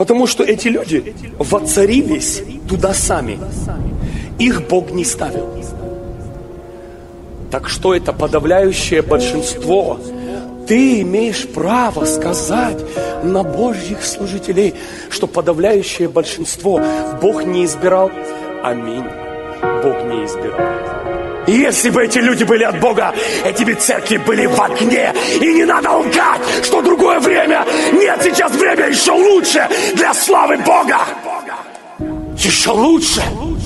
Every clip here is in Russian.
Потому что эти люди воцарились туда сами. Их Бог не ставил. Так что это подавляющее большинство? Ты имеешь право сказать на Божьих служителей, что подавляющее большинство Бог не избирал. Аминь. Бог не избирал. И если бы эти люди были от Бога, эти бы церкви были в огне. И не надо лгать, что другое время. Нет, сейчас время еще лучше для славы Бога. Еще лучше.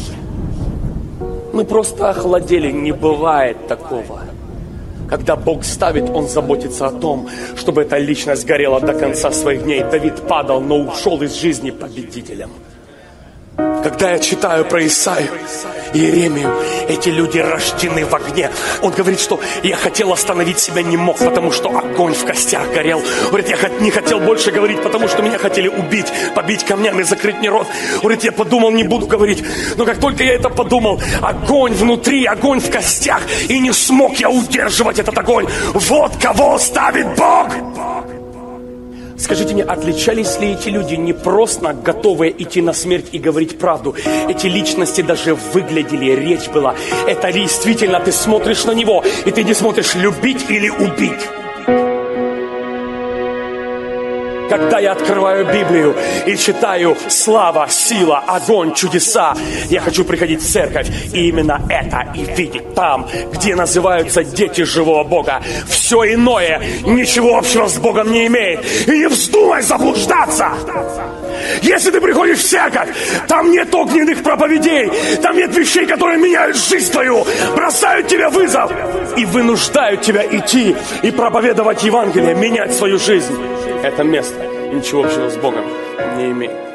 Мы просто охладели. Не бывает такого. Когда Бог ставит, Он заботится о том, чтобы эта личность горела до конца своих дней. Давид падал, но ушел из жизни победителем. Когда я читаю про Исаию, Иеремию, эти люди рождены в огне. Он говорит, что я хотел остановить себя, не мог, потому что огонь в костях горел. Говорит, я не хотел больше говорить, потому что меня хотели убить, побить камнями, закрыть мне рот. Говорит, я подумал, не буду говорить. Но как только я это подумал, огонь внутри, огонь в костях, и не смог я удерживать этот огонь. Вот кого ставит Бог! Скажите мне, отличались ли эти люди не просто готовые идти на смерть и говорить правду? Эти личности даже выглядели, речь была. Это действительно ты смотришь на него, и ты не смотришь любить или убить. Когда я открываю Библию и читаю слава, сила, огонь, чудеса, я хочу приходить в церковь и именно это и видеть там, где называются дети живого Бога. Все иное ничего общего с Богом не имеет. И не вздумай заблуждаться. Если ты приходишь в церковь, там нет огненных проповедей, там нет вещей, которые меняют жизнь твою, бросают тебе вызов и вынуждают тебя идти и проповедовать Евангелие, менять свою жизнь. Это место ничего общего с Богом не имеет.